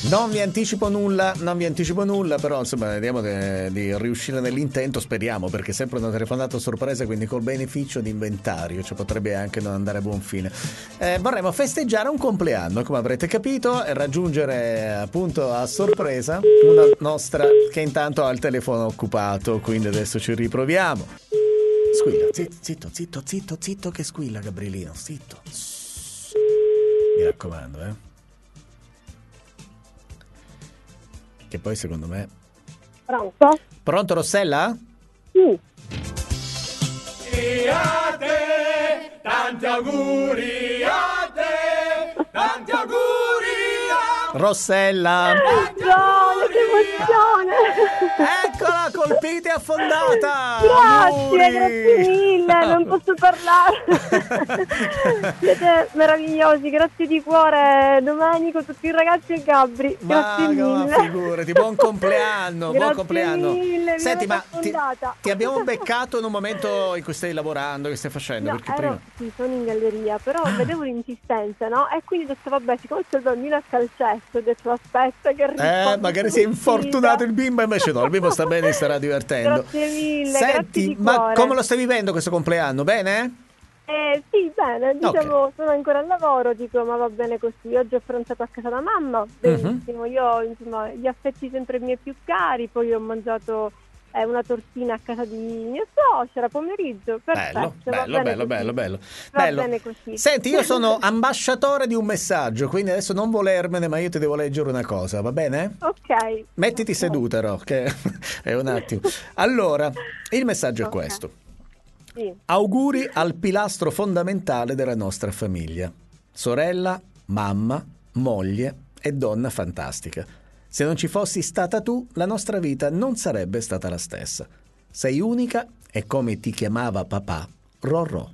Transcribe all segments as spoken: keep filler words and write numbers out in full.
Non vi anticipo nulla, non vi anticipo nulla, però insomma vediamo di, di riuscire nell'intento, speriamo, perché è sempre una telefonata sorpresa, quindi col beneficio di inventario, cioè potrebbe anche non andare a buon fine. Eh, vorremmo festeggiare un compleanno, come avrete capito, e raggiungere appunto a sorpresa una nostra che intanto ha il telefono occupato, quindi adesso ci riproviamo. Squilla, zitto, zitto, zitto, zitto, zitto che squilla Gabrielino, zitto. Mi raccomando, eh. Che poi secondo me... Pronto? Pronto Rossella? Sì. E a te, tanti auguri a te, tanti auguri a Rossella! Gioia, che emozione! Eccola, colpita e affondata! Grazie, Auguri! grazie mille, non posso parlare. Siete meravigliosi, grazie di cuore Domenico, tutti i ragazzi e Gabri. Grazie Ma, ma mille. figurati, buon compleanno, buon Grazie compleanno. mille, mi Senti, avete ma ti, affondata. ti abbiamo beccato in un momento in cui stai lavorando, che stai facendo? No, perché ero, prima... sì, sono in galleria, però vedevo l'insistenza, no? E quindi ho detto, vabbè, siccome c'è il bambino a calcetto, ho detto, aspetta che rispondo. Eh, magari si è infortunato il bimbo, invece no, il bimbo sta bene e starà divertendo. Grazie mille, grazie Senti, di ma cuore. come lo stai vivendo questo compleanno? Bene? Eh, sì, bene, diciamo, sono ancora al lavoro, dico, ma va bene così. Oggi ho pranzato a casa da mamma, benissimo. Uh-huh. Io, insomma, gli affetti sempre i miei più cari, poi ho mangiato eh, una tortina a casa di mia suocera pomeriggio. Perfetto, bello, bello, bello, bello, bello. Va bello. bene così. Senti, io sono ambasciatore di un messaggio, quindi adesso non volermene, ma io ti devo leggere una cosa, va bene? Ok. Mettiti okay. seduta, Ro, che è un attimo. Allora, il messaggio è okay. questo. Sì. Auguri al pilastro fondamentale della nostra famiglia. Sorella, mamma, moglie e donna fantastica. Se non ci fossi stata tu, la nostra vita non sarebbe stata la stessa. Sei unica e come ti chiamava papà, Rorò.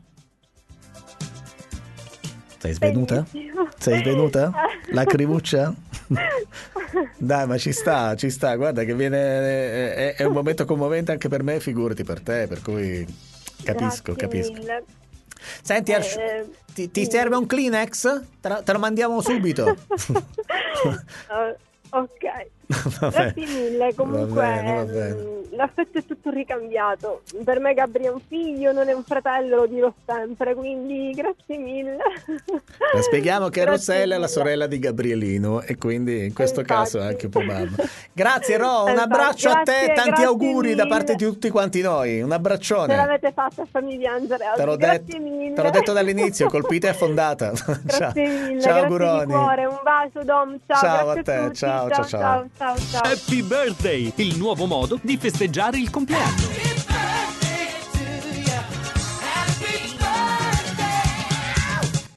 Sei svenuta? Bellissimo. Sei svenuta? Lacrimuccia? Dai, ma ci sta, ci sta. Guarda che viene è, è un momento commovente anche per me, figurati per te, per cui capisco, Grazie capisco. Mille. Senti, eh, ti, ti serve un Kleenex? Te lo, te lo mandiamo subito. uh, ok. Grazie mille. Comunque va bene, va bene. Mh, l'affetto è tutto ricambiato. Per me Gabri è un figlio, non è un fratello, lo dirò sempre, quindi grazie mille. La spieghiamo che Grazie Rossella mille. è la sorella di Gabrielino e quindi in questo Infatti. caso è anche più mamma. Grazie Ro, un Infatti. abbraccio Grazie, a te, tanti grazie auguri mille. da parte di tutti quanti noi, un abbraccione. Ce l'avete fatta a farmi piangere oggi. Te l'ho Grazie detto, mille. te l'ho detto dall'inizio, colpita e affondata. Grazie ciao. mille, Ciao grazie auguroni. di cuore, un bacio Dom, ciao, Ciao grazie a te, tutti. ciao, ciao, ciao. ciao, ciao, ciao. Happy Birthday, il nuovo modo di festeggiare il compleanno.